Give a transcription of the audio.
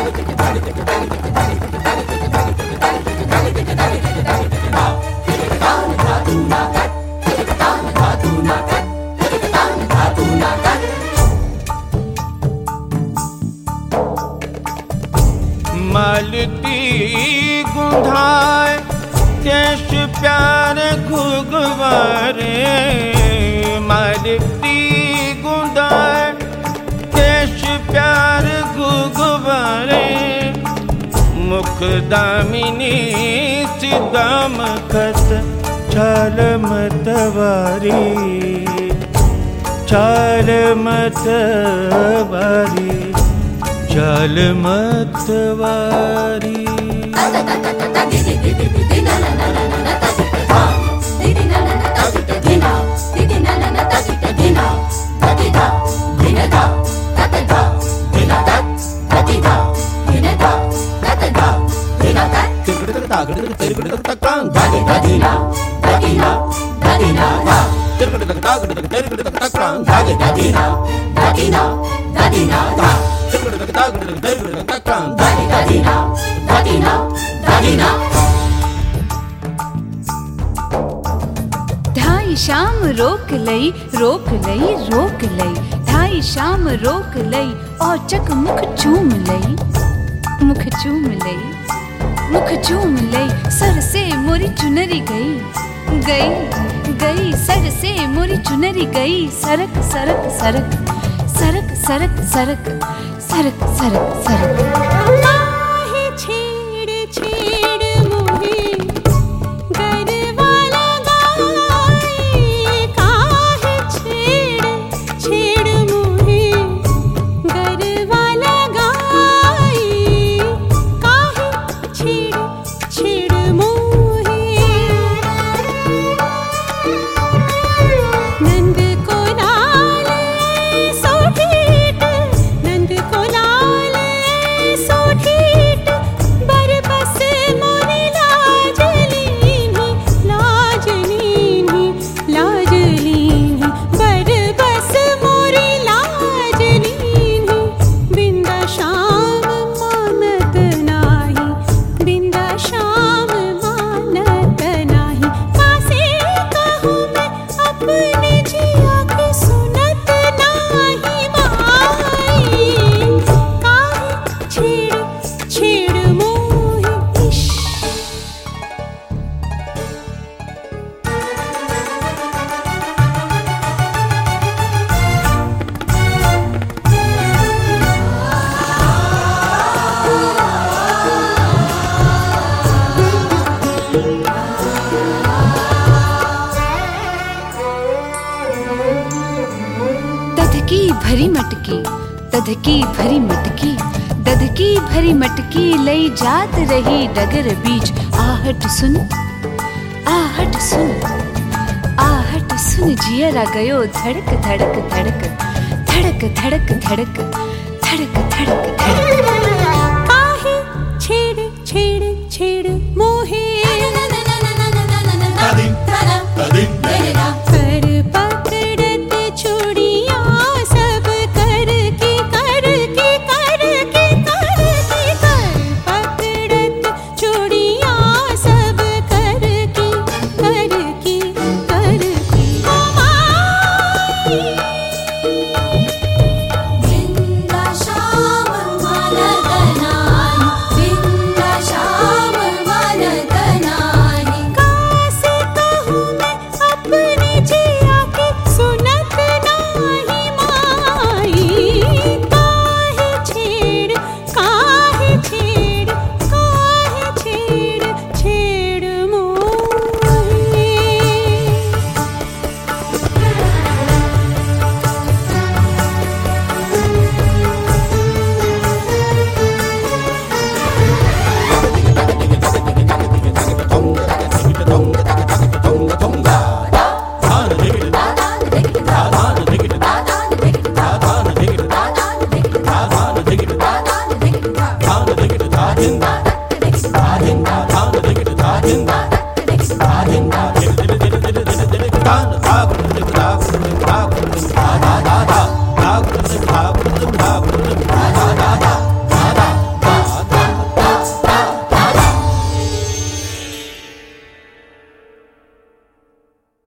मालती गुंधाए केश प्यार घुघवारे, मालती गुंधाए केश प्यार घुघवारे, मुख दामिनी सिदाम खत छाल मतवारी, छाल मतवारी, छाल मतवारी। ढाई शाम रोक लई, रोक लई, रोक लई, ढाई शाम रोक लई, औचक मुख चूम लई, मुख चूम लई, मुख चूम लई, सर से मोरी चुनरी गई, गई, गई, सर से मोरी चुनरी गई, सरक सरक सरक, सरक सरक सरक, सरक सरक सरक। काहे छेड़ छेड़ मोहे गरवा लगाए, काहे छेड़ छेड़ मोहे गरवा लगाए, काहे छेड़ छेड़ मोहे। नंद को लाल सोठीट, नंद को लाल सोठीट, बरबस मोरी लाजलीनी, लाजलीनी, लाजलीनी, बरबस मोरी लाजलीनी, बिंदा शाम मानत नाही, बिंदा शाम मानत नाही, कासे कहूँ मैं अपने जिया के सुनत नाही माई, काहे छेड़ छेड़ मोहे इश्क। दधकी भरी मटकी, दधकी भरी मटकी, दधकी भरी मटकी लई जात रही डगर बीच, आहट सुन, आहट सुन, आहट सुन, जियरा गयो धड़क धड़क धड़क, धड़क धड़क धड़क, धड़क धड़क धड़क। काहे छेड़ छेड़ छेड़ मोहे कर पकड़त चूड़िया सब कर के कर के कर के कर के, कर पकड़त चूड़िया सब कर के कर के कर के। ओ माई बिंदा शाम मानत नाही, बिंदा शाम मानत नाही, कासे कहूँ मैं अपने जिया के सुनत नाही माई, काहे छेड़ काहे छेड़ काहे छेड़ छेड़ मोहे। Da